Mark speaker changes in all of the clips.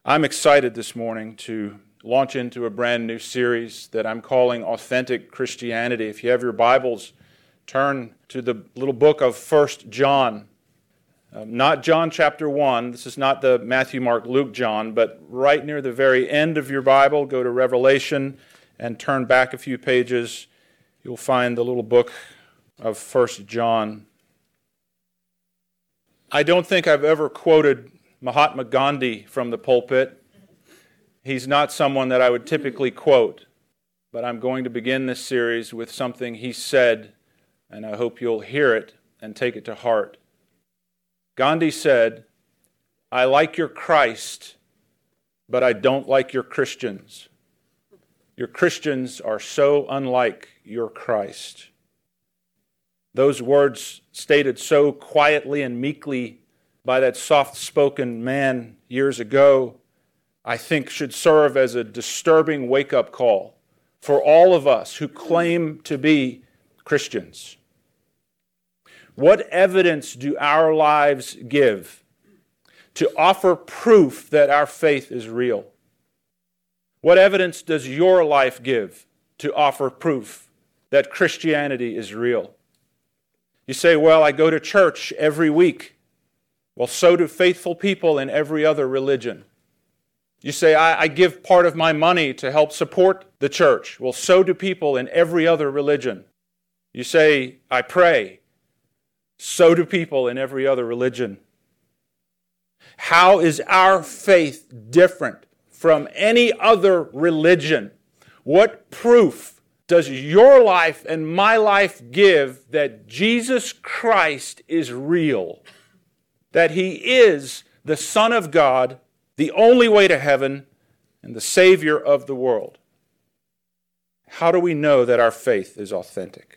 Speaker 1: I'm excited this morning to launch into a brand new series that I'm calling Authentic Christianity. If you have your Bibles, turn to the little book of 1 John. Not John chapter 1. This is not the Matthew, Mark, Luke, John, but right near the very end of your Bible, go to Revelation and turn back a few pages. You'll find the little book of 1 John. I don't think I've ever quoted Mahatma Gandhi from the pulpit. He's not someone that I would typically quote, but I'm going to begin this series with something he said, and I hope you'll hear it and take it to heart. Gandhi said, "I like your Christ, but I don't like your Christians. Your Christians are so unlike your Christ." Those words stated so quietly and meekly by that soft-spoken man years ago, I think should serve as a disturbing wake-up call for all of us who claim to be Christians. What evidence do our lives give to offer proof that our faith is real? What evidence does your life give to offer proof that Christianity is real? You say, well, I go to church every week. Well, so do faithful people in every other religion. You say, I give part of my money to help support the church. Well, so do people in every other religion. You say, I pray. So do people in every other religion. How is our faith different from any other religion? What proof does your life and my life give that Jesus Christ is real? That He is the Son of God, the only way to heaven, and the Savior of the world? How do we know that our faith is authentic?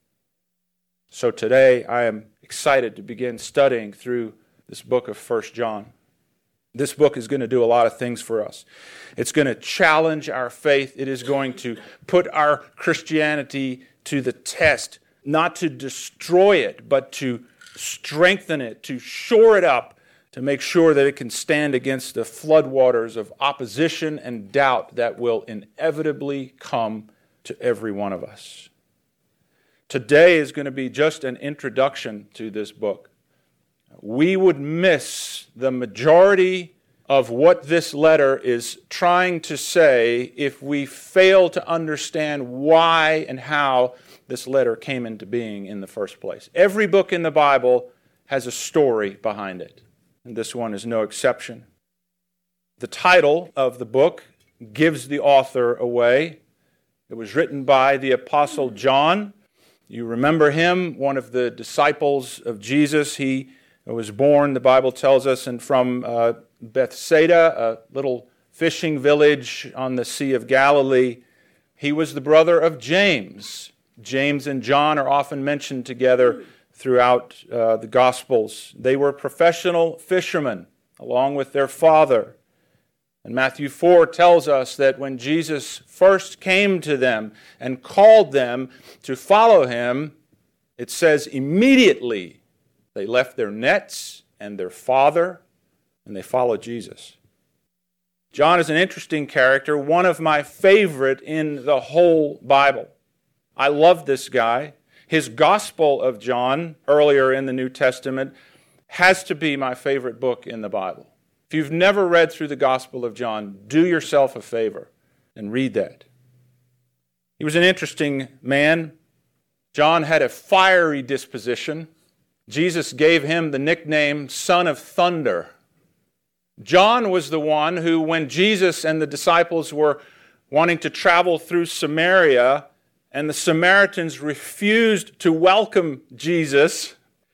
Speaker 1: So today I am excited to begin studying through this book of 1 John. This book is going to do a lot of things for us. It's going to challenge our faith. It is going to put our Christianity to the test, not to destroy it, but to strengthen it, to shore it up, to make sure that it can stand against the floodwaters of opposition and doubt that will inevitably come to every one of us. Today is going to be just an introduction to this book. We would miss the majority of what this letter is trying to say if we fail to understand why and how this letter came into being in the first place. Every book in the Bible has a story behind it, and this one is no exception. The title of the book gives the author away. It was written by the Apostle John. You remember him, one of the disciples of Jesus. He was born, the Bible tells us, and from Bethsaida, a little fishing village on the Sea of Galilee. He was the brother of James. James and John are often mentioned together throughout the Gospels. They were professional fishermen, along with their father. And Matthew 4 tells us that when Jesus first came to them and called them to follow him, it says immediately they left their nets and their father, and they followed Jesus. John is an interesting character, one of my favorite in the whole Bible. I love this guy. His Gospel of John, earlier in the New Testament, has to be my favorite book in the Bible. If you've never read through the Gospel of John, do yourself a favor and read that. He was an interesting man. John had a fiery disposition. Jesus gave him the nickname Son of Thunder. John was the one who, when Jesus and the disciples were wanting to travel through Samaria, and the Samaritans refused to welcome Jesus,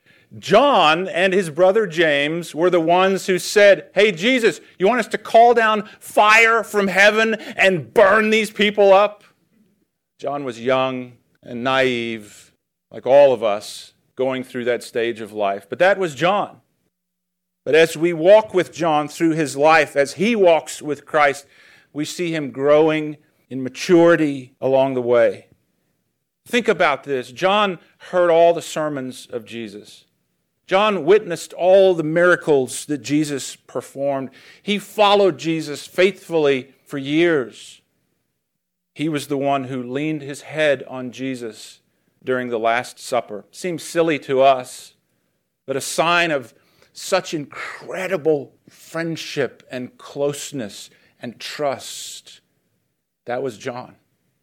Speaker 1: John and his brother James were the ones who said, "Hey, Jesus, you want us to call down fire from heaven and burn these people up?" John was young and naive, like all of us, going through that stage of life. But that was John. But as we walk with John through his life, as he walks with Christ, we see him growing in maturity along the way. Think about this. John heard all the sermons of Jesus. John witnessed all the miracles that Jesus performed. He followed Jesus faithfully for years. He was the one who leaned his head on Jesus during the Last Supper. Seems silly to us, but a sign of such incredible friendship and closeness and trust. That was John.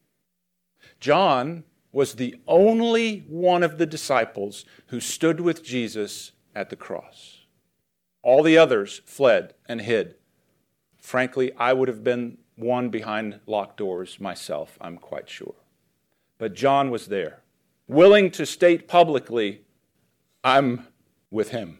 Speaker 1: John was the only one of the disciples who stood with Jesus at the cross. All the others fled and hid. Frankly, I would have been one behind locked doors myself, I'm quite sure. But John was there, willing to state publicly, I'm with him.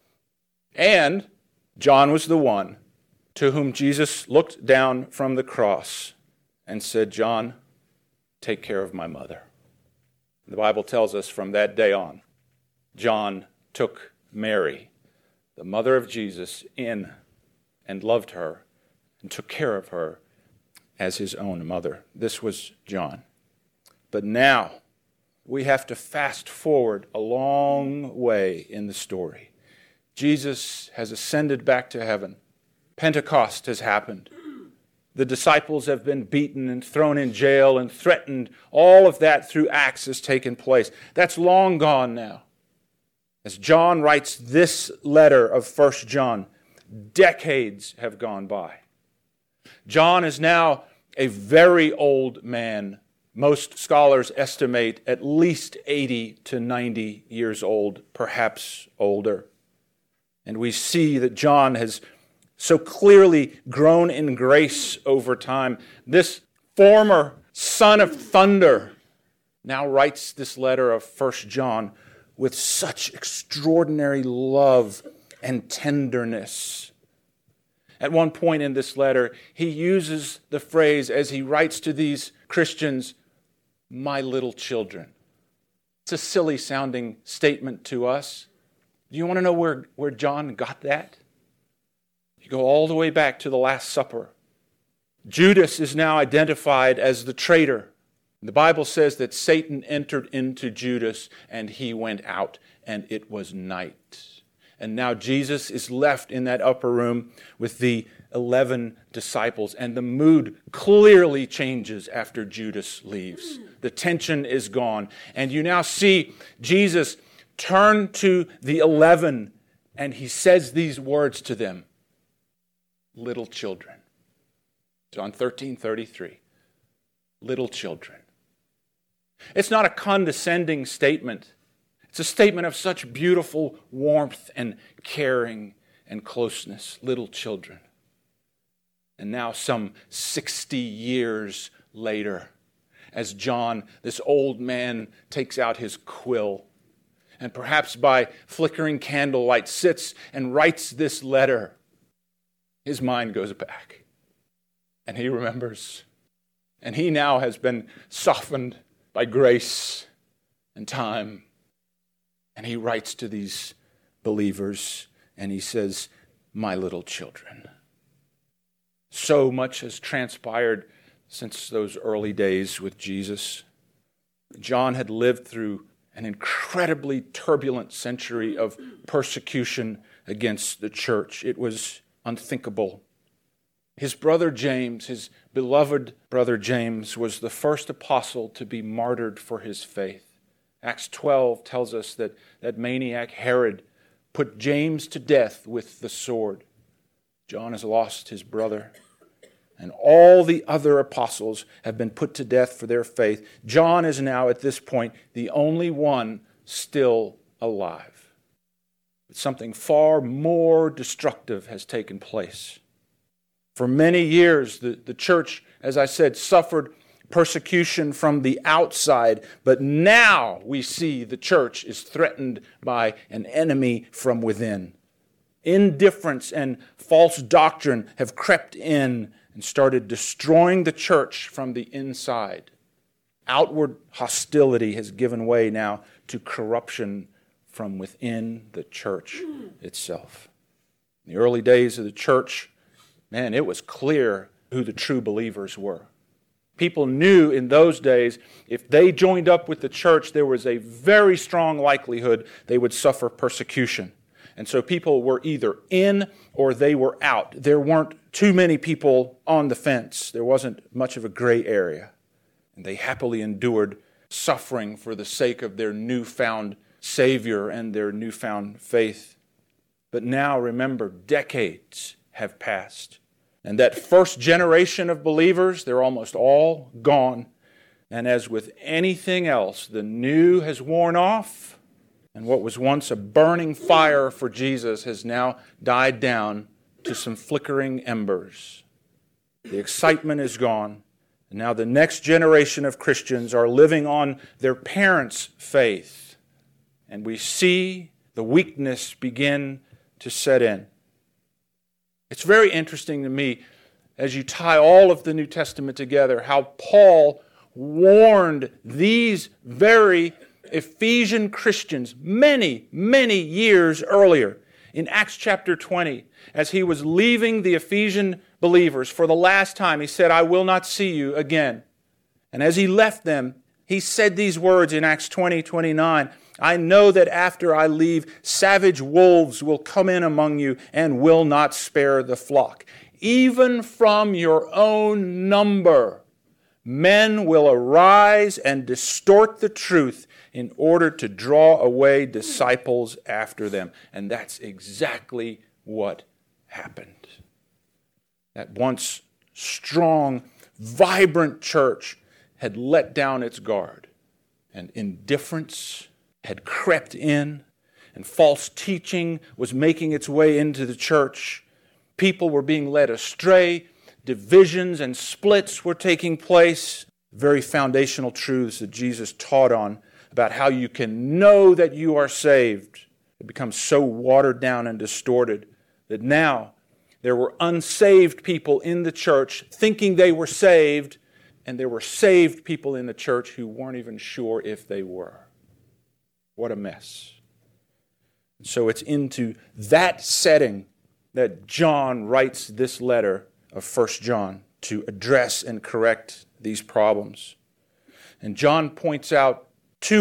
Speaker 1: And John was the one to whom Jesus looked down from the cross and said, John, take care of my mother. The Bible tells us from that day on, John took Mary, the mother of Jesus, in and loved her and took care of her as his own mother. This was John. But now we have to fast forward a long way in the story. Jesus has ascended back to heaven. Pentecost has happened. The disciples have been beaten and thrown in jail and threatened. All of that through Acts has taken place. That's long gone now. As John writes this letter of 1 John, decades have gone by. John is now a very old man. Most scholars estimate at least 80 to 90 years old, perhaps older. And we see that John has so clearly grown in grace over time. This former son of thunder now writes this letter of 1 John with such extraordinary love and tenderness. At one point in this letter, he uses the phrase, as he writes to these Christians, my little children. It's a silly sounding statement to us. Do you want to know where John got that? You go all the way back to the Last Supper. Judas is now identified as the traitor. The Bible says that Satan entered into Judas and he went out, and it was night. And now Jesus is left in that upper room with the 11 disciples, and the mood clearly changes after Judas leaves. The tension is gone, and you now see Jesus turn to the 11, and he says these words to them, little children. John 13:33. Little children. It's not a condescending statement. It's a statement of such beautiful warmth and caring and closeness. Little children. And now some 60 years later, as John, this old man, takes out his quill and perhaps by flickering candlelight sits and writes this letter, his mind goes back, and he remembers. And he now has been softened by grace and time. And he writes to these believers, and he says, my little children. So much has transpired since those early days with Jesus. John had lived through an incredibly turbulent century of persecution against the church. It was unthinkable. His brother James, his beloved brother James, was the first apostle to be martyred for his faith. Acts 12 tells us that maniac Herod put James to death with the sword. John has lost his brother. And all the other apostles have been put to death for their faith. John is now, at this point, the only one still alive. But something far more destructive has taken place. For many years, the church, as I said, suffered persecution from the outside, but now we see the church is threatened by an enemy from within. Indifference and false doctrine have crept in and started destroying the church from the inside. Outward hostility has given way now to corruption from within the church itself. In the early days of the church, man, it was clear who the true believers were. People knew in those days if they joined up with the church, there was a very strong likelihood they would suffer persecution. And so people were either in or they were out. There weren't too many people on the fence. There wasn't much of a gray area. And they happily endured suffering for the sake of their newfound Savior and their newfound faith. But now, remember, decades have passed. And that first generation of believers, they're almost all gone. And as with anything else, the new has worn off, and what was once a burning fire for Jesus has now died down to some flickering embers. The excitement is gone, and now the next generation of Christians are living on their parents' faith. And we see the weakness begin to set in. It's very interesting to me, as you tie all of the New Testament together, how Paul warned these very Ephesian Christians many, many years earlier. In Acts chapter 20, as he was leaving the Ephesian believers for the last time, he said, "I will not see you again." And as he left them, he said these words in Acts 20:29, "I know that after I leave, savage wolves will come in among you and will not spare the flock. Even from your own number, men will arise and distort the truth in order to draw away disciples after them." And that's exactly what happened. That once strong, vibrant church had let down its guard, and indifference had crept in, and false teaching was making its way into the church. People were being led astray. Divisions and splits were taking place. Very foundational truths that Jesus taught on about how you can know that you are saved. It becomes so watered down and distorted that now there were unsaved people in the church thinking they were saved, and there were saved people in the church who weren't even sure if they were. What a mess. So it's into that setting that John writes this letter of 1 John to address and correct these problems. And John points out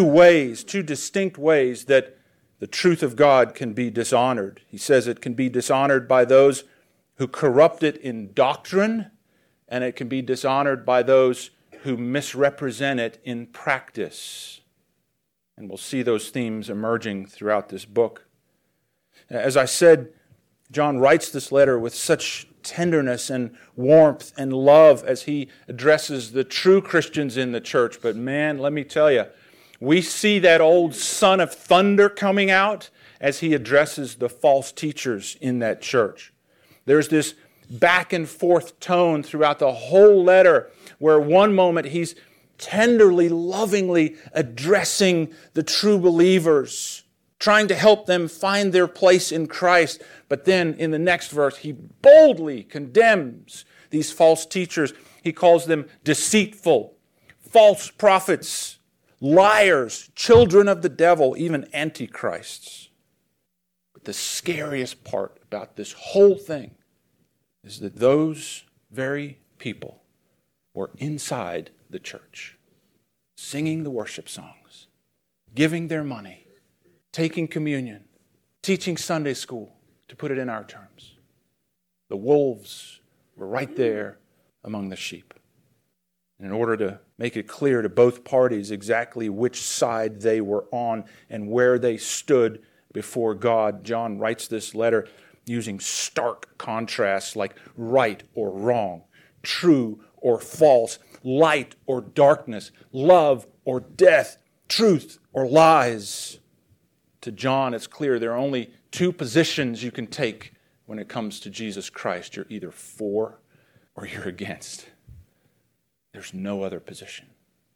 Speaker 1: two distinct ways that the truth of God can be dishonored. He says it can be dishonored by those who corrupt it in doctrine, and it can be dishonored by those who misrepresent it in practice. And we'll see those themes emerging throughout this book. As I said, John writes this letter with such tenderness and warmth and love as he addresses the true Christians in the church. But man, let me tell you, we see that old son of thunder coming out as he addresses the false teachers in that church. There's this back and forth tone throughout the whole letter where one moment he's tenderly, lovingly addressing the true believers, trying to help them find their place in Christ. But then in the next verse, he boldly condemns these false teachers. He calls them deceitful, false prophets, liars, children of the devil, even antichrists. But the scariest part about this whole thing is that those very people were inside the church, singing the worship songs, giving their money, taking communion, teaching Sunday school, to put it in our terms. The wolves were right there among the sheep. And in order to make it clear to both parties exactly which side they were on and where they stood before God, John writes this letter using stark contrasts like right or wrong, true or false, light or darkness, love or death, truth or lies. To John, it's clear there are only two positions you can take when it comes to Jesus Christ. You're either for or you're against. There's no other position.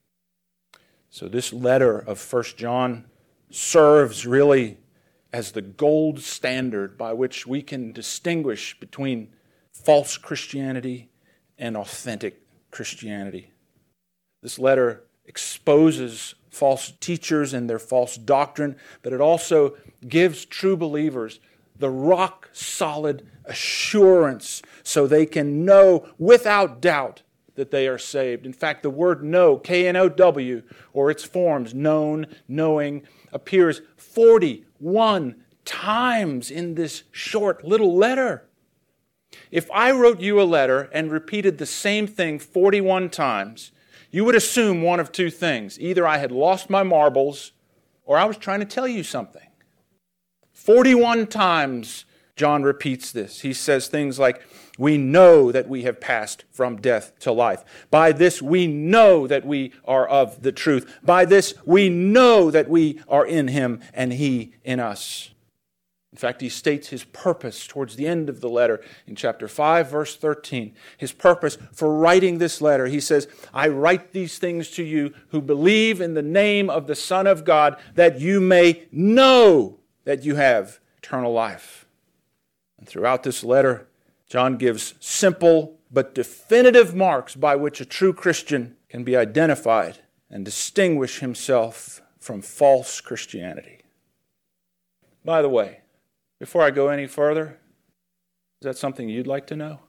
Speaker 1: So this letter of 1 John serves really as the gold standard by which we can distinguish between false Christianity and authentic Christianity. This letter exposes false teachers and their false doctrine, but it also gives true believers the rock-solid assurance so they can know without doubt that they are saved. In fact, the word know, K-N-O-W, or its forms, known, knowing, appears 41 times in this short little letter. If I wrote you a letter and repeated the same thing 41 times, you would assume one of two things. Either I had lost my marbles or I was trying to tell you something. 41 times John repeats this. He says things like, we know that we have passed from death to life. By this we know that we are of the truth. By this we know that we are in Him and He in us. In fact, he states his purpose towards the end of the letter in chapter 5, verse 13. His purpose for writing this letter. He says, I write these things to you who believe in the name of the Son of God, that you may know that you have eternal life. And throughout this letter, John gives simple but definitive marks by which a true Christian can be identified and distinguish himself from false Christianity. By the way, before I go any further, is that something you'd like to know?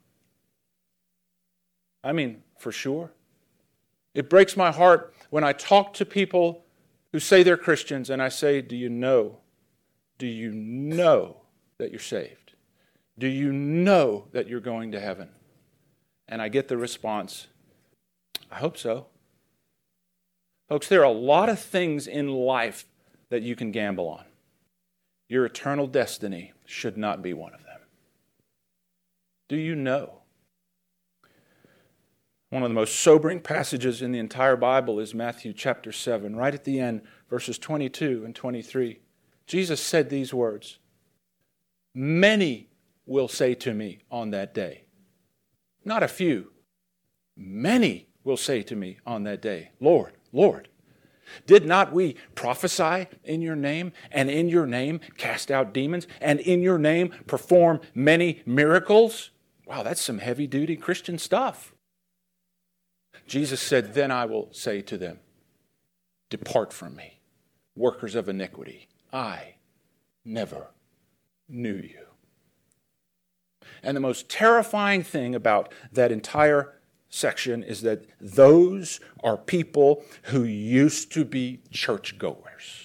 Speaker 1: I mean, for sure. It breaks my heart when I talk to people who say they're Christians and I say, do you know that you're saved? Do you know that you're going to heaven? And I get the response, I hope so. Folks, there are a lot of things in life that you can gamble on. Your eternal destiny should not be one of them. Do you know? One of the most sobering passages in the entire Bible is Matthew chapter 7, right at the end, verses 22 and 23. Jesus said these words, many will say to me on that day. Not a few. Many will say to me on that day, Lord, Lord, did not we prophesy in your name, and in your name cast out demons, and in your name perform many miracles? Wow, that's some heavy-duty Christian stuff. Jesus said, then I will say to them, depart from me, workers of iniquity. I never knew you. And the most terrifying thing about that entire section is that those are people who used to be churchgoers.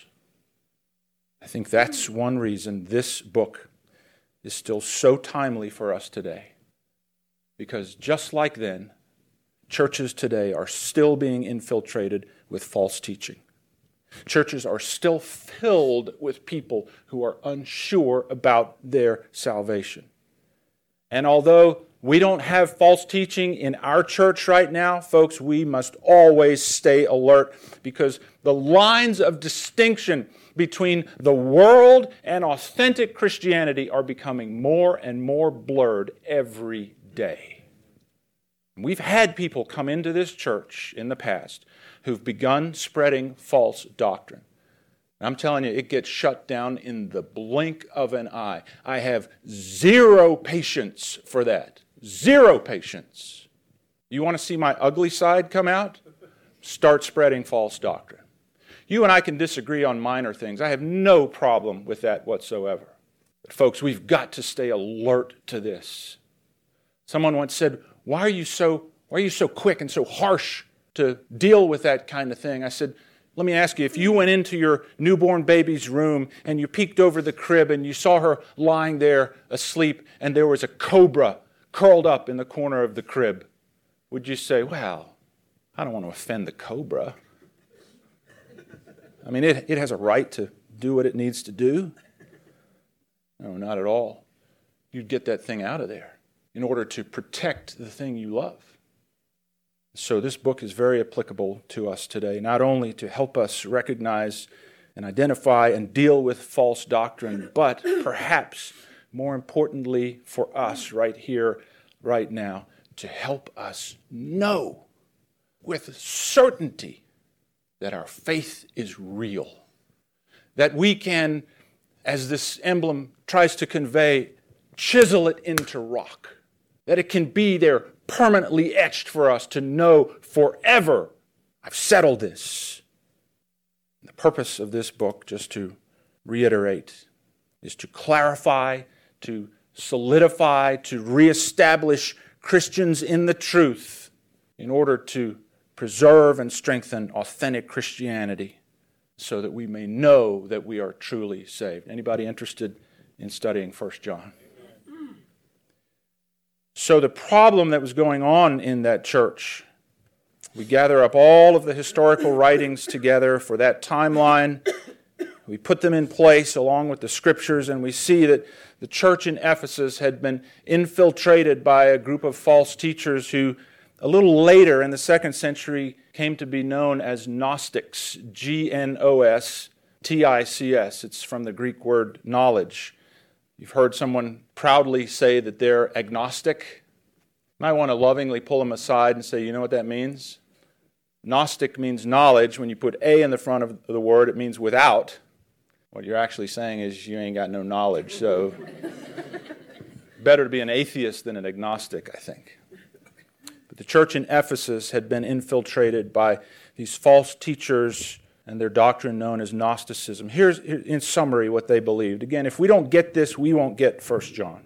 Speaker 1: I think that's one reason this book is still so timely for us today. Because just like then, churches today are still being infiltrated with false teaching. Churches are still filled with people who are unsure about their salvation. And although we don't have false teaching in our church right now, folks, we must always stay alert because the lines of distinction between the world and authentic Christianity are becoming more and more blurred every day. We've had people come into this church in the past who've begun spreading false doctrine. I'm telling you, it gets shut down in the blink of an eye. I have zero patience for that. Zero patience. You want to see my ugly side come out? Start spreading false doctrine. You and I can disagree on minor things. I have no problem with that whatsoever. But folks, we've got to stay alert to this. Someone once said, why are you so quick and so harsh to deal with that kind of thing? I said, let me ask you, if you went into your newborn baby's room and you peeked over the crib and you saw her lying there asleep and there was a cobra curled up in the corner of the crib, would you say, well, I don't want to offend the cobra. I mean, it has a right to do what it needs to do. No, not at all. You'd get that thing out of there in order to protect the thing you love. So this book is very applicable to us today, not only to help us recognize and identify and deal with false doctrine, but perhaps more importantly for us right here, right now, to help us know with certainty that our faith is real. That we can, as this emblem tries to convey, chisel it into rock. That it can be there permanently etched for us to know forever, I've settled this. The purpose of this book, just to reiterate, is to clarify, to solidify, to reestablish Christians in the truth in order to preserve and strengthen authentic Christianity so that we may know that we are truly saved. Anybody interested in studying 1 John? So the problem that was going on in that church, we gather up all of the historical writings together for that timeline. We put them in place along with the Scriptures, and we see that the church in Ephesus had been infiltrated by a group of false teachers who, a little later in the 2nd century, came to be known as Gnostics, Gnostics. It's from the Greek word knowledge. You've heard someone proudly say that they're agnostic. You might want to lovingly pull them aside and say, you know what that means? Gnostic means knowledge. When you put A in the front of the word, it means without. What you're actually saying is you ain't got no knowledge. So better to be an atheist than an agnostic, I think. But the church in Ephesus had been infiltrated by these false teachers and their doctrine known as Gnosticism. Here's, in summary, what they believed. Again, if we don't get this, we won't get 1 John.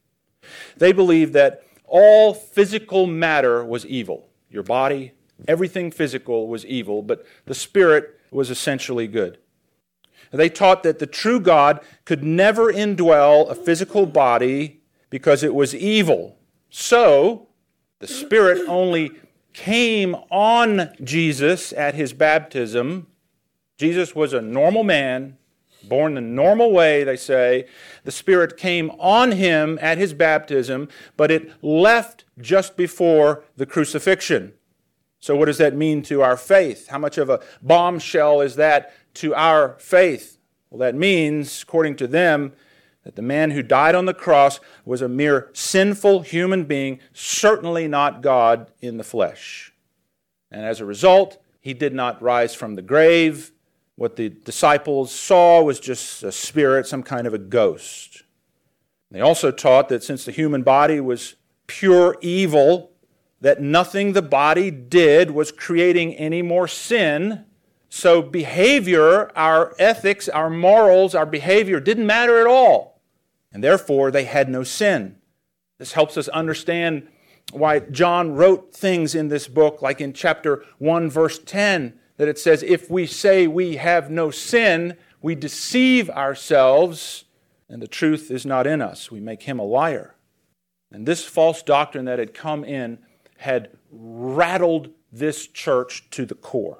Speaker 1: They believed that all physical matter was evil. Your body, everything physical was evil, but the spirit was essentially good. They taught that the true God could never indwell a physical body because it was evil. So, the Spirit only came on Jesus at his baptism. Jesus was a normal man, born the normal way, they say. The Spirit came on him at his baptism, but it left just before the crucifixion. So what does that mean to our faith? How much of a bombshell is that to our faith? Well, that means, according to them, that the man who died on the cross was a mere sinful human being, certainly not God in the flesh. And as a result, he did not rise from the grave. What the disciples saw was just a spirit, some kind of a ghost. They also taught that since the human body was pure evil, that nothing the body did was creating any more sin. So behavior, our ethics, our morals, our behavior didn't matter at all. And therefore, they had no sin. This helps us understand why John wrote things in this book, like in chapter 1, verse 10, that it says, if we say we have no sin, we deceive ourselves, and the truth is not in us. We make him a liar. And this false doctrine that had come in had rattled this church to the core.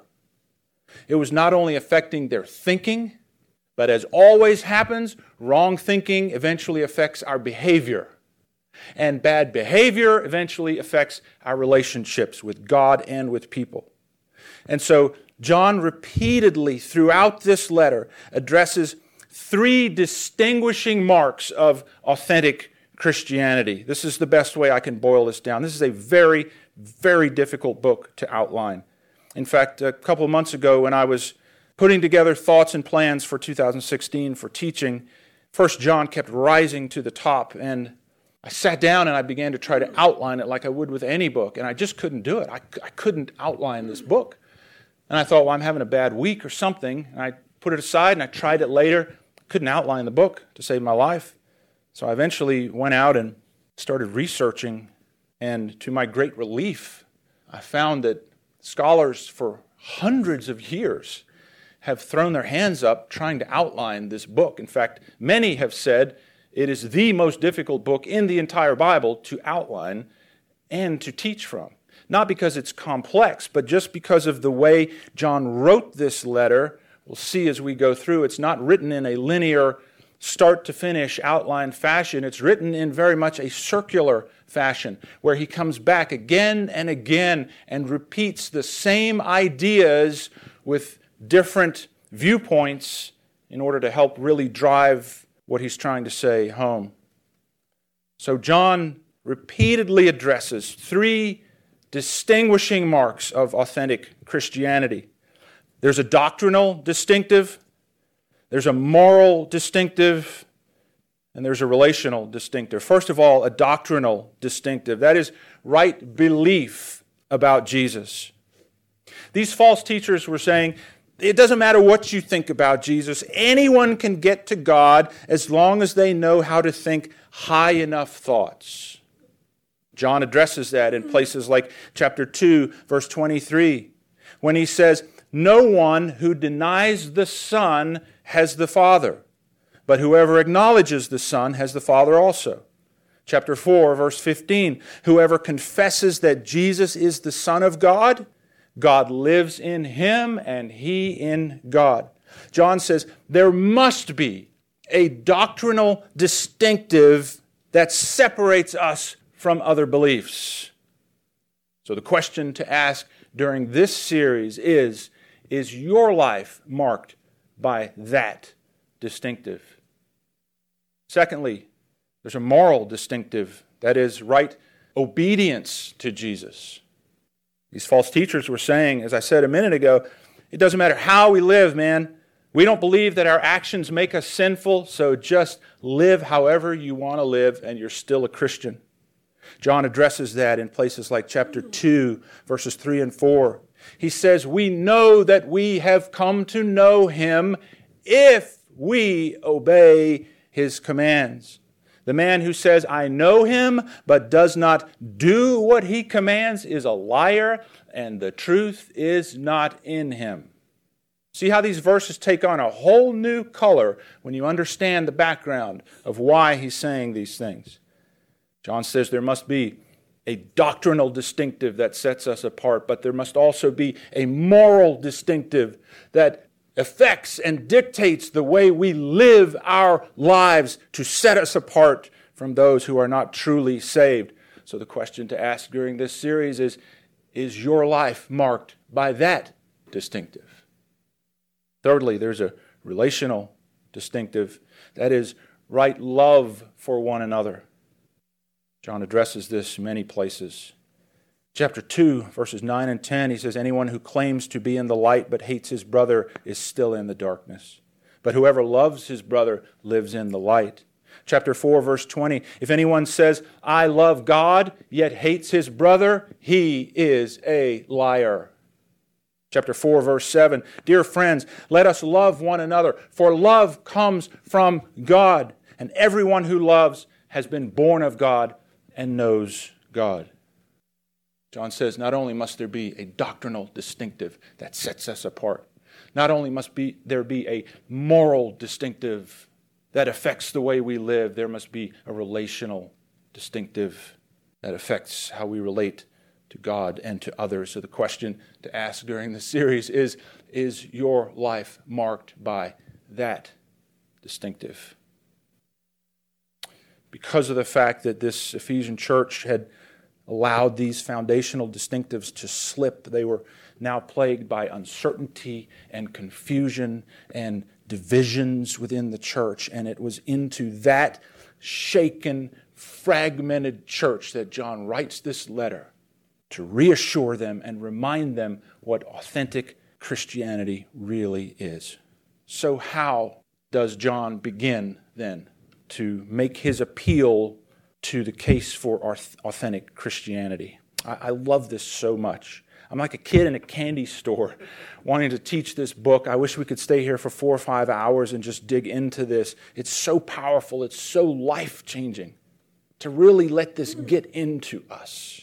Speaker 1: It was not only affecting their thinking, but as always happens, wrong thinking eventually affects our behavior. And bad behavior eventually affects our relationships with God and with people. And so John repeatedly throughout this letter addresses 3 distinguishing marks of authentic Christianity. This is the best way I can boil this down. This is a very, very difficult book to outline. In fact, a couple of months ago when I was putting together thoughts and plans for 2016 for teaching, 1 John kept rising to the top, and I sat down and I began to try to outline it like I would with any book, and I just couldn't do it. I couldn't outline this book. And I thought, well, I'm having a bad week or something, and I put it aside and I tried it later. Couldn't outline the book to save my life. So I eventually went out and started researching, and to my great relief, I found that scholars for hundreds of years have thrown their hands up trying to outline this book. In fact, many have said it is the most difficult book in the entire Bible to outline and to teach from. Not because it's complex, but just because of the way John wrote this letter. We'll see as we go through, it's not written in a linear start-to-finish outline fashion. It's written in very much a circular fashion, where he comes back again and again and repeats the same ideas with different viewpoints in order to help really drive what he's trying to say home. So John repeatedly addresses 3 distinguishing marks of authentic Christianity. There's a doctrinal distinctive, there's a moral distinctive, and there's a relational distinctive. First of all, a doctrinal distinctive. That is right belief about Jesus. These false teachers were saying, it doesn't matter what you think about Jesus. Anyone can get to God as long as they know how to think high enough thoughts. John addresses that in places like chapter 2, verse 23, when he says, "No one who denies the Son has the Father, but whoever acknowledges the Son has the Father also." Chapter 4, verse 15, "Whoever confesses that Jesus is the Son of God, God lives in him and he in God." John says there must be a doctrinal distinctive that separates us from other beliefs. So the question to ask during this series is your life marked by that distinctive? Secondly, there's a moral distinctive, that is, right obedience to Jesus. These false teachers were saying, as I said a minute ago, it doesn't matter how we live, man. We don't believe that our actions make us sinful, so just live however you want to live and you're still a Christian. John addresses that in places like chapter 2, verses 3 and 4. He says, "We know that we have come to know him if we obey his commands. The man who says, 'I know him,' but does not do what he commands is a liar, and the truth is not in him." See how these verses take on a whole new color when you understand the background of why he's saying these things. John says there must be a doctrinal distinctive that sets us apart, but there must also be a moral distinctive that affects and dictates the way we live our lives to set us apart from those who are not truly saved. So the question to ask during this series is your life marked by that distinctive? Thirdly, there's a relational distinctive, that is, right love for one another. John addresses this in many places. Chapter 2, verses 9 and 10, he says, "Anyone who claims to be in the light but hates his brother is still in the darkness. But whoever loves his brother lives in the light." Chapter 4, verse 20, "If anyone says, 'I love God,' yet hates his brother, he is a liar." Chapter 4, verse 7, "Dear friends, let us love one another, for love comes from God, and everyone who loves has been born of God and knows God." John says not only must there be a doctrinal distinctive that sets us apart, not only must there be a moral distinctive that affects the way we live, there must be a relational distinctive that affects how we relate to God and to others. So the question to ask during the series is your life marked by that distinctive? Because of the fact that this Ephesian church had allowed these foundational distinctives to slip, they were now plagued by uncertainty and confusion and divisions within the church. And it was into that shaken, fragmented church that John writes this letter to reassure them and remind them what authentic Christianity really is. So how does John begin then to make his appeal to the case for authentic Christianity? I love this so much. I'm like a kid in a candy store wanting to teach this book. I wish we could stay here for 4 or 5 hours and just dig into this. It's so powerful. It's so life-changing to really let this get into us.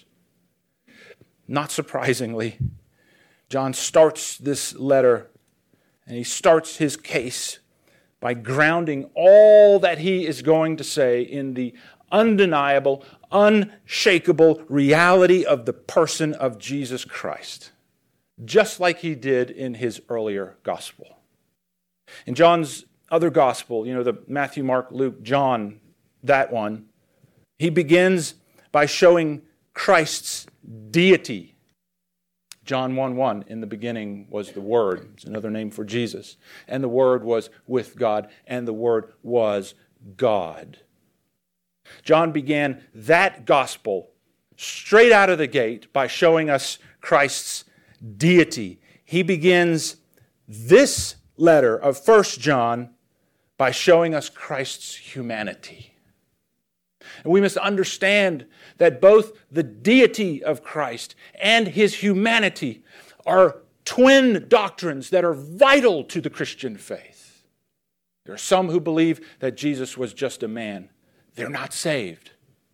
Speaker 1: Not surprisingly, John starts this letter and he starts his case by grounding all that he is going to say in the undeniable, unshakable reality of the person of Jesus Christ, just like he did in his earlier gospel. In John's other gospel, the Matthew, Mark, Luke, John, that one, he begins by showing Christ's deity. John 1:1, in the beginning was the Word. It's another name for Jesus. And the Word was with God, and the Word was God. John began that gospel straight out of the gate by showing us Christ's deity. He begins this letter of 1 John by showing us Christ's humanity. And we must understand that both the deity of Christ and his humanity are twin doctrines that are vital to the Christian faith. There are some who believe that Jesus was just a man. They're not saved.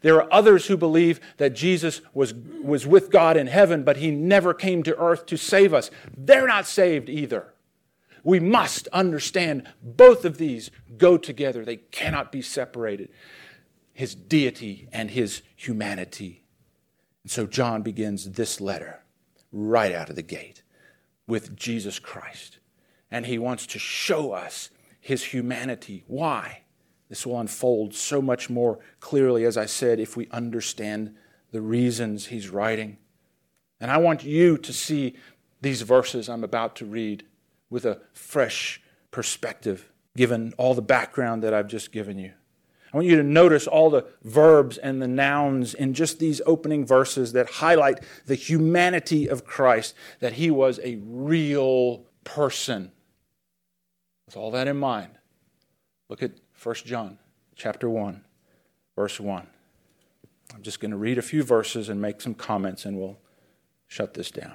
Speaker 1: There are others who believe that Jesus was with God in heaven, but he never came to earth to save us. They're not saved either. We must understand both of these go together. They cannot be separated. His deity and his humanity. And so John begins this letter right out of the gate with Jesus Christ. And he wants to show us his humanity. Why? This will unfold so much more clearly, as I said, if we understand the reasons he's writing. And I want you to see these verses I'm about to read with a fresh perspective, given all the background that I've just given you. I want you to notice all the verbs and the nouns in just these opening verses that highlight the humanity of Christ, that he was a real person. With all that in mind, look at 1 John chapter 1, verse 1. I'm just going to read a few verses and make some comments, and we'll shut this down.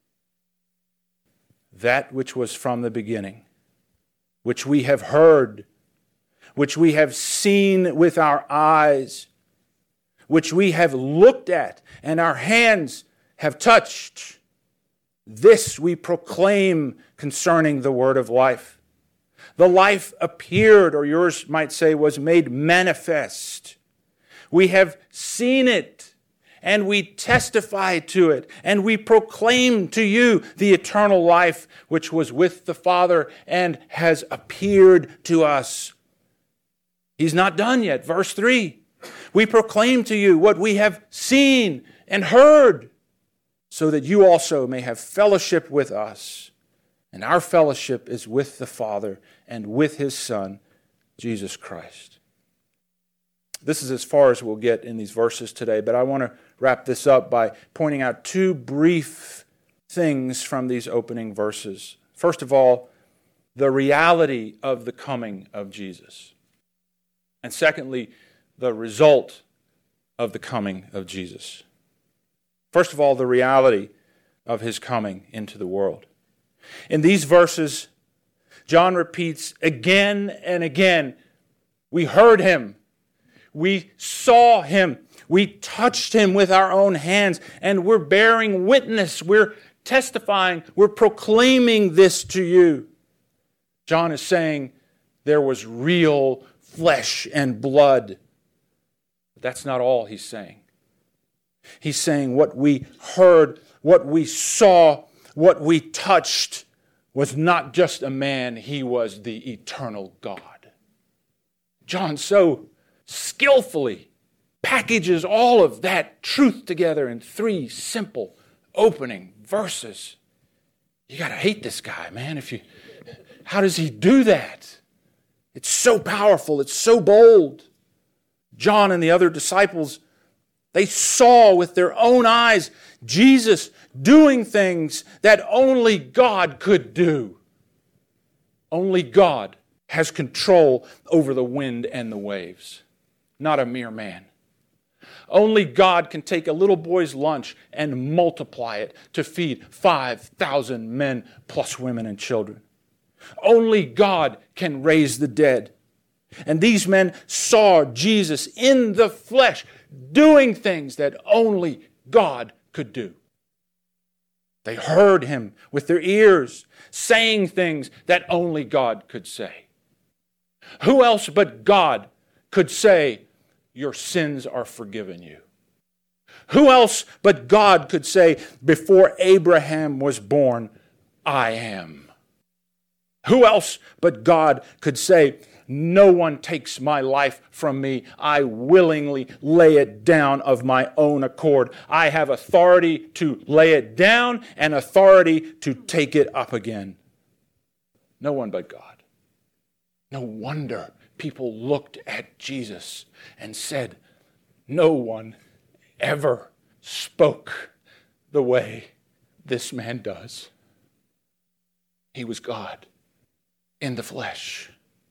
Speaker 1: That which was from the beginning, which we have heard, which we have seen with our eyes, which we have looked at and our hands have touched. This we proclaim concerning the word of life. The life appeared, or yours might say was made manifest. We have seen it, and we testify to it, and we proclaim to you the eternal life which was with the Father and has appeared to us. He's not done yet. Verse 3. We proclaim to you what we have seen and heard, so that you also may have fellowship with us. And our fellowship is with the Father and with his Son, Jesus Christ. This is as far as we'll get in these verses today, but I want to wrap this up by pointing out two brief things from these opening verses. First of all, the reality of the coming of Jesus. And secondly, the result of the coming of Jesus. First of all, the reality of his coming into the world. In these verses, John repeats again and again, we heard him, we saw him, we touched him with our own hands, and we're bearing witness, we're testifying, we're proclaiming this to you. John is saying there was real flesh and blood. But that's not all he's saying. He's saying what we heard, what we saw, what we touched was not just a man, he was the eternal God. John so skillfully packages all of that truth together in three simple opening verses. You got to hate this guy, man. How does he do that? It's so powerful, it's so bold. John and the other disciples, they saw with their own eyes Jesus doing things that only God could do. Only God has control over the wind and the waves, not a mere man. Only God can take a little boy's lunch and multiply it to feed 5,000 men plus women and children. Only God can raise the dead. And these men saw Jesus in the flesh doing things that only God could do. They heard him with their ears, saying things that only God could say. Who else but God could say, your sins are forgiven you? Who else but God could say, before Abraham was born, I am? Who else but God could say, no one takes my life from me. I willingly lay it down of my own accord. I have authority to lay it down and authority to take it up again. No one but God. No wonder people looked at Jesus and said, no one ever spoke the way this man does. He was God in the flesh.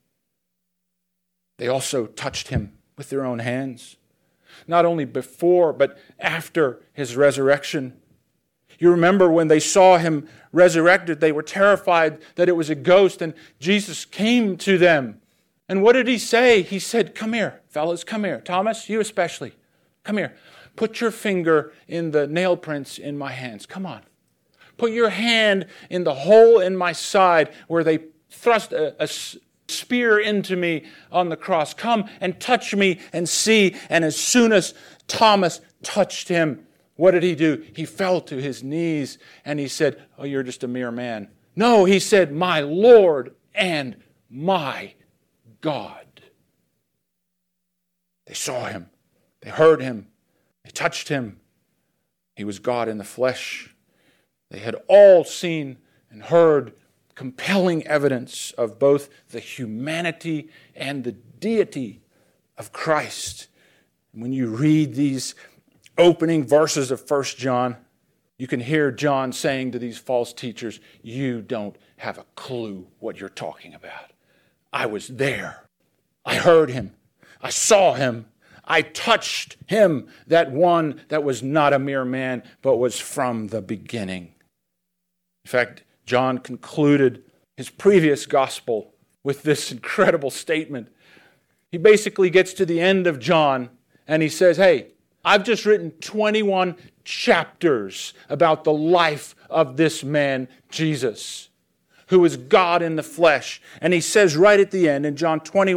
Speaker 1: They also touched him with their own hands, not only before but after his resurrection. You remember when they saw him resurrected, they were terrified that it was a ghost, and Jesus came to them. And what did he say? He said, come here, fellas, come here. Thomas, you especially. Come here. Put your finger in the nail prints in my hands. Come on. Put your hand in the hole in my side where they thrust a spear into me on the cross. Come and touch me and see. And as soon as Thomas touched him, what did he do? He fell to his knees and he said, oh, you're just a mere man. No, he said, my Lord and my God. They saw him. They heard him. They touched him. He was God in the flesh. They had all seen and heard compelling evidence of both the humanity and the deity of Christ. And when you read these opening verses of 1 John, you can hear John saying to these false teachers, you don't have a clue what you're talking about. I was there. I heard him. I saw him. I touched him, that one that was not a mere man, but was from the beginning. In fact, John concluded his previous gospel with this incredible statement. He basically gets to the end of John and he says, hey, I've just written 21 chapters about the life of this man, Jesus, who is God in the flesh. And he says right at the end in John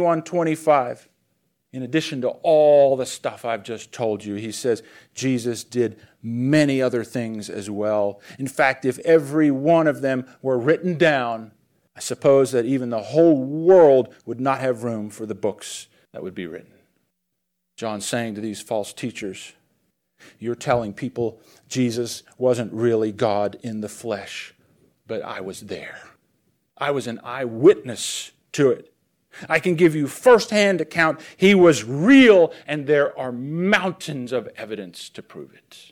Speaker 1: 21:25, in addition to all the stuff I've just told you, he says, Jesus did many other things as well. In fact, if every one of them were written down, I suppose that even the whole world would not have room for the books that would be written. John's saying to these false teachers, you're telling people Jesus wasn't really God in the flesh, but I was there. I was an eyewitness to it. I can give you firsthand account. He was real, and there are mountains of evidence to prove it.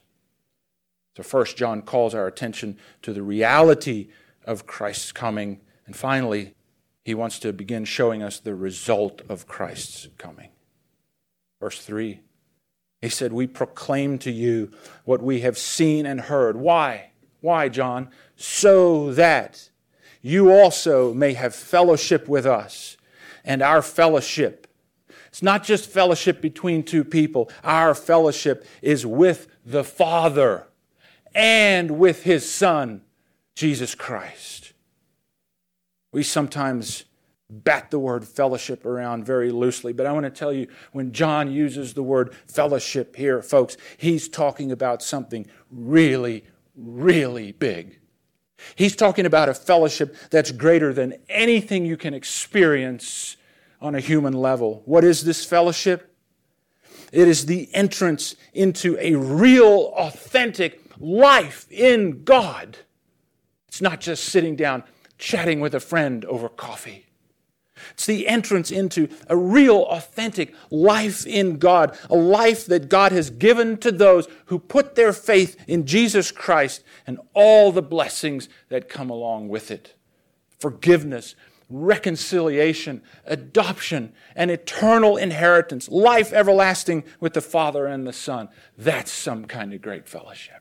Speaker 1: So first, John calls our attention to the reality of Christ's coming. And finally, he wants to begin showing us the result of Christ's coming. Verse 3, he said, we proclaim to you what we have seen and heard. Why? Why, John? So that you also may have fellowship with us. And our fellowship, it's not just fellowship between two people. Our fellowship is with the Father and with His Son, Jesus Christ. We sometimes bat the word fellowship around very loosely, but I want to tell you, when John uses the word fellowship here, folks, he's talking about something really, really big. He's talking about a fellowship that's greater than anything you can experience on a human level. What is this fellowship? It is the entrance into a real, authentic life in God. It's not just sitting down chatting with a friend over coffee. It's the entrance into a real, authentic life in God, a life that God has given to those who put their faith in Jesus Christ and all the blessings that come along with it. Forgiveness, reconciliation, adoption, and eternal inheritance, life everlasting with the Father and the Son. That's some kind of great fellowship.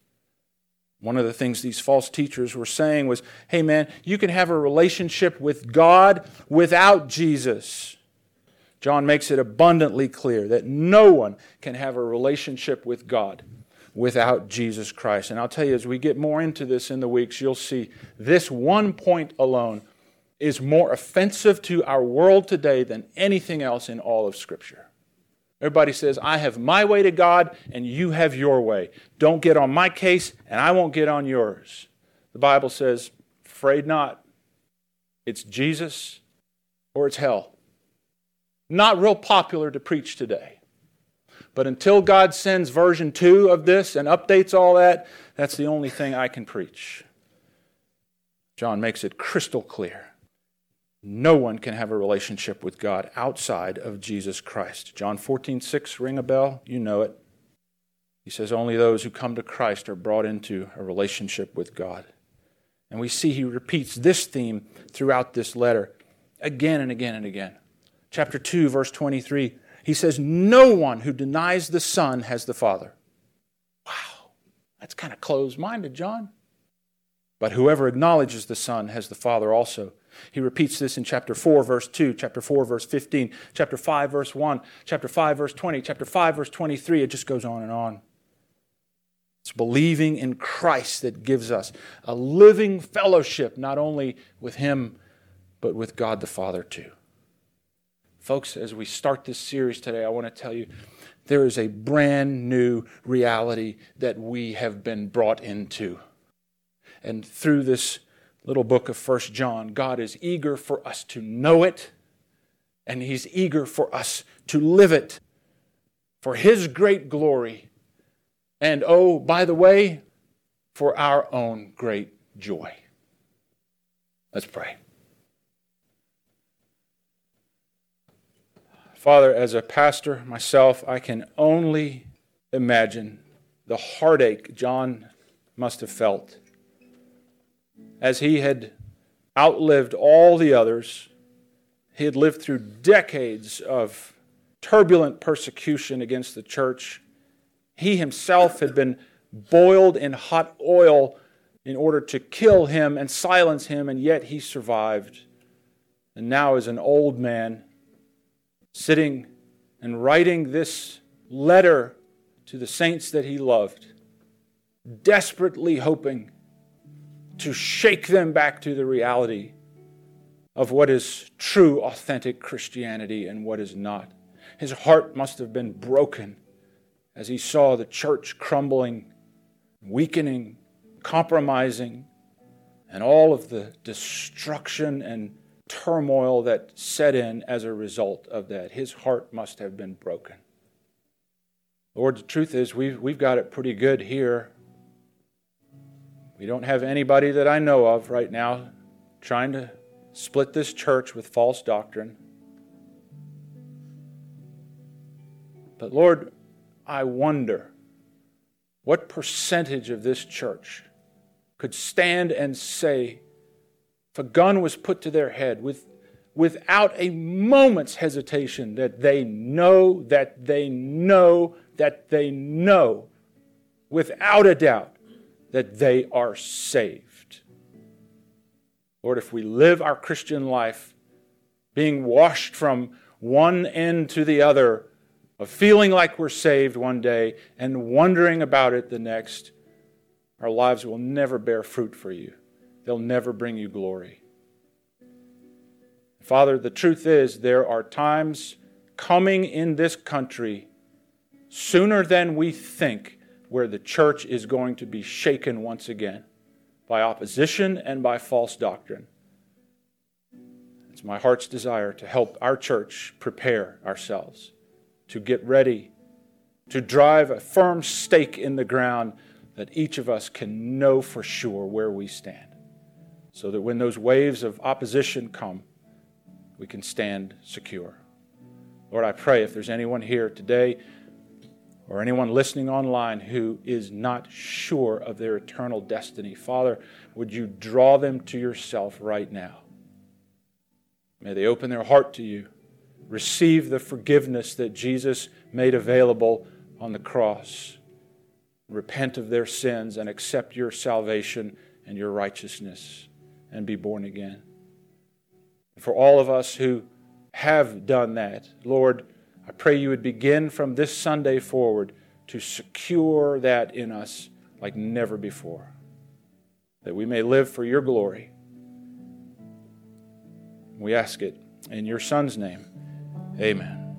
Speaker 1: One of the things these false teachers were saying was, hey man, you can have a relationship with God without Jesus. John makes it abundantly clear that no one can have a relationship with God without Jesus Christ. And I'll tell you, as we get more into this in the weeks, you'll see this one point alone is more offensive to our world today than anything else in all of Scripture. Everybody says, I have my way to God and you have your way. Don't get on my case and I won't get on yours. The Bible says, afraid not. It's Jesus or it's hell. Not real popular to preach today. But until God sends version 2 of this and updates all that, that's the only thing I can preach. John makes it crystal clear. No one can have a relationship with God outside of Jesus Christ. John 14:6, ring a bell? You know it. He says only those who come to Christ are brought into a relationship with God. And we see he repeats this theme throughout this letter again and again and again. Chapter 2, verse 23, he says, no one who denies the Son has the Father. Wow, that's kind of closed-minded, John. But whoever acknowledges the Son has the Father also. He repeats this in chapter 4, verse 2, chapter 4, verse 15, chapter 5, verse 1, chapter 5, verse 20, chapter 5, verse 23. It just goes on and on. It's believing in Christ that gives us a living fellowship, not only with Him, but with God the Father too. Folks, as we start this series today, I want to tell you, there is a brand new reality that we have been brought into. And through this little book of 1 John, God is eager for us to know it, and He's eager for us to live it for His great glory. And oh, by the way, for our own great joy. Let's pray. Father, as a pastor myself, I can only imagine the heartache John must have felt as he had outlived all the others. He had lived through decades of turbulent persecution against the church. He himself had been boiled in hot oil in order to kill him and silence him, and yet he survived. And now as an old man, sitting and writing this letter to the saints that he loved, desperately hoping to shake them back to the reality of what is true, authentic Christianity and what is not. His heart must have been broken as he saw the church crumbling, weakening, compromising, and all of the destruction and turmoil that set in as a result of that. His heart must have been broken. Lord, the truth is we've got it pretty good here. We don't have anybody that I know of right now trying to split this church with false doctrine. But Lord, I wonder what percentage of this church could stand and say, if a gun was put to their head without a moment's hesitation, that they know, without a doubt, that they are saved. Lord, if we live our Christian life being washed from one end to the other, of feeling like we're saved one day and wondering about it the next, our lives will never bear fruit for you. They'll never bring you glory. Father, the truth is there are times coming in this country sooner than we think where the church is going to be shaken once again by opposition and by false doctrine. It's my heart's desire to help our church prepare ourselves, to get ready, to drive a firm stake in the ground that each of us can know for sure where we stand, so that when those waves of opposition come, we can stand secure. Lord, I pray if there's anyone here today or anyone listening online who is not sure of their eternal destiny, Father, would you draw them to yourself right now? May they open their heart to you, receive the forgiveness that Jesus made available on the cross, repent of their sins and accept your salvation and your righteousness and be born again. For all of us who have done that, Lord, I pray you would begin from this Sunday forward to secure that in us like never before, that we may live for your glory. We ask it in your Son's name. Amen.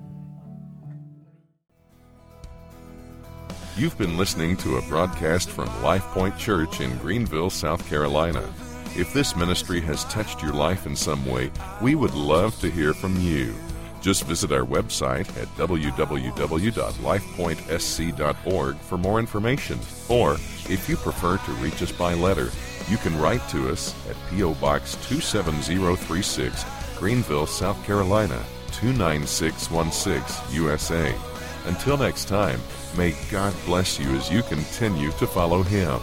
Speaker 2: You've been listening to a broadcast from Life Point Church in Greenville, South Carolina. If this ministry has touched your life in some way, we would love to hear from you. Just visit our website at www.lifepointsc.org for more information. Or, if you prefer to reach us by letter, you can write to us at P.O. Box 27036, Greenville, South Carolina, 29616, USA. Until next time, may God bless you as you continue to follow Him.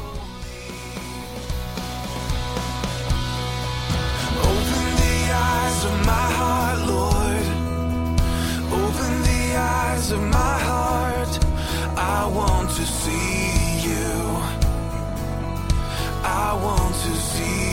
Speaker 3: Open the eyes of my heart, Lord. Open the eyes of my heart. I want to see you. I want to see